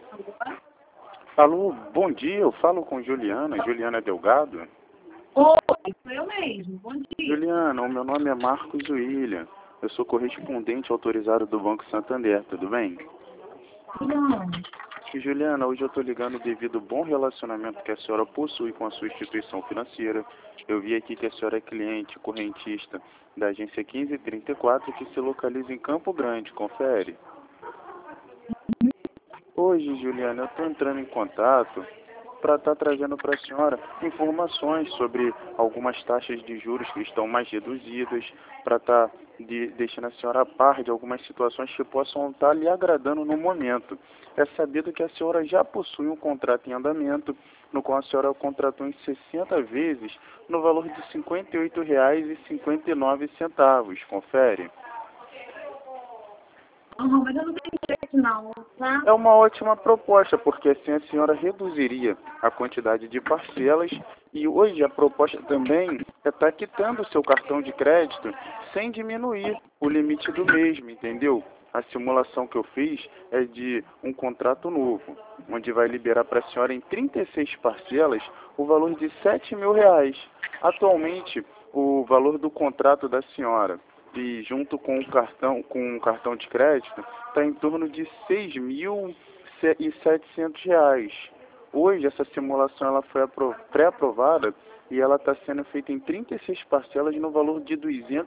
Alô, bom dia, eu falo com Juliana Delgado. Oi, sou eu mesmo. Bom dia. Juliana, o meu nome é Marcos William, eu sou correspondente autorizado do Banco Santander, tudo bem? Não. Juliana, hoje eu estou ligando devido ao bom relacionamento que a senhora possui com a sua instituição financeira. Eu vi aqui que a senhora é cliente correntista da agência 1534 que se localiza em Campo Grande, confere. Hoje, Juliana, eu estou entrando em contato para estar trazendo para a senhora informações sobre algumas taxas de juros que estão mais reduzidas, para estar deixando a senhora a par de algumas situações que possam estar lhe agradando no momento. É sabido que a senhora já possui um contrato em andamento, no qual a senhora contratou em 60 vezes, no valor de R$ 58,59. Confere. Não, mas eu não tenho jeito não, tá? É uma ótima proposta, porque assim a senhora reduziria a quantidade de parcelas e hoje a proposta também é estar quitando o seu cartão de crédito sem diminuir o limite do mesmo, entendeu? A simulação que eu fiz é de um contrato novo, onde vai liberar para a senhora em 36 parcelas o valor de R$ 7.000. Atualmente, o valor do contrato da senhora e junto com o cartão de crédito, está em torno de R$ 6.700. Hoje, essa simulação ela foi pré-aprovada e ela está sendo feita em 36 parcelas no valor de R$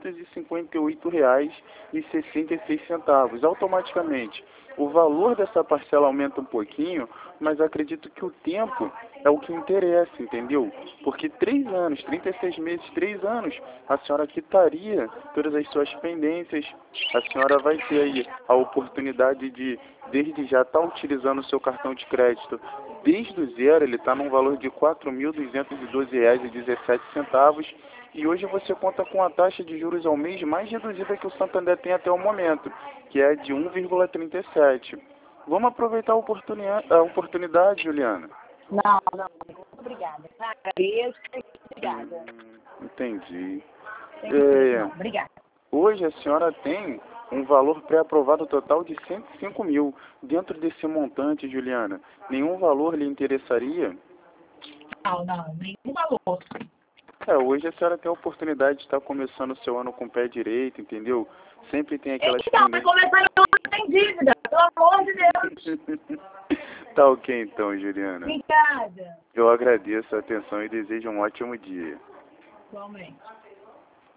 258,66. Automaticamente, o valor dessa parcela aumenta um pouquinho, mas acredito que o tempo é o que interessa, entendeu? Porque 3 anos, 36 meses, 3 anos, a senhora quitaria todas as suas pendências. A senhora vai ter aí a oportunidade de, desde já, estar utilizando o seu cartão de crédito desde o zero. Ele está num valor de R$ 4.212,17. E hoje você conta com a taxa de juros ao mês mais reduzida que o Santander tem até o momento, que é de 1,37. Vamos aproveitar a oportunidade, Juliana. Não, muito obrigada. Tá? Agradeço. Obrigada. Entendi. Tem jeito não. Obrigada. Hoje a senhora tem um valor pré-aprovado total de 105 mil. Dentro desse montante, Juliana, nenhum valor lhe interessaria? Não, nenhum valor. Hoje a senhora tem a oportunidade de estar começando o seu ano com o pé direito, entendeu? Sempre tem aquelas Então, vai começar meu ano sem dívida, pelo amor de Deus. Tá ok então, Juliana. Obrigada. Eu agradeço a atenção e desejo um ótimo dia. Igualmente.